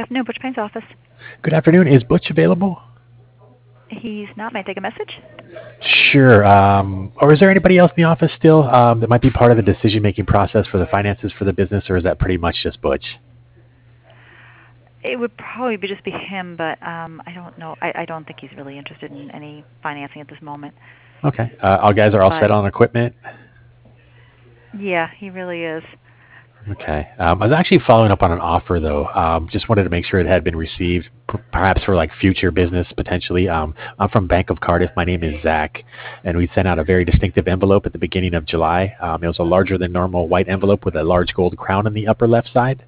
afternoon, Butch Payne's office. Good afternoon. Is Butch available? He's not. May I take a message? Sure. Or is there anybody else in the office still that might be part of the decision-making process for the finances for the business, or is that pretty much just Butch? It would probably just be him, but I don't know. I don't think he's really interested in any financing at this moment. Okay. All guys are all But set on equipment. yeah, he really is. Okay. I was actually following up on an offer though. Just wanted to make sure it had been received, perhaps for like future business potentially. I'm from Bank of Cardiff. My name is Zach, and we sent out a very distinctive envelope at the beginning of July. It was a larger than normal white envelope with a large gold crown on the upper left side.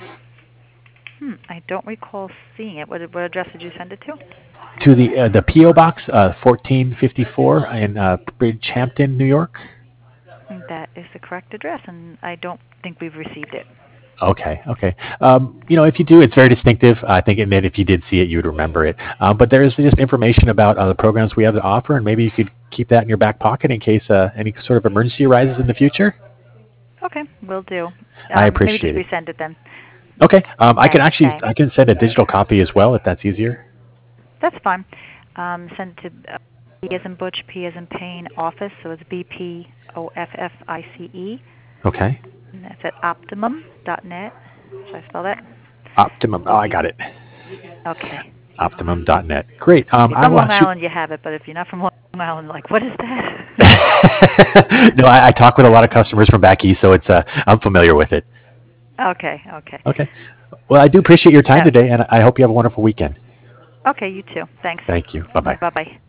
I don't recall seeing it. What address did you send it to? To the PO box 1454 in Bridgehampton, New York. That is the correct address, and I don't think we've received it. Okay, okay. If you do, it's very distinctive. I think, and then if you did see it, you would remember it. But there is just information about the programs we have to offer, and maybe you could keep that in your back pocket in case any sort of emergency arises in the future. Okay, will do. I Maybe just appreciate it. resend it then. Okay, Thanks. Thanks. I can send a digital copy as well if that's easier. That's fine. Send it to B as in Butch, P as in Payne, office. So it's BPOFFICE. Okay. And that's at optimum.net. Should I spell that? Optimum. Oh, I got it. Okay. Optimum.net. Great. If you're I from will Long shoot. Island, you have it. But if you're not from Long Island, like, what is that? No, I talk with a lot of customers from back east, so it's I'm familiar with it. Okay. Okay. Okay. Well, I do appreciate your time Yeah. today, and I hope you have a wonderful weekend. Okay. You too. Thanks. Thank you. Bye bye. Bye bye.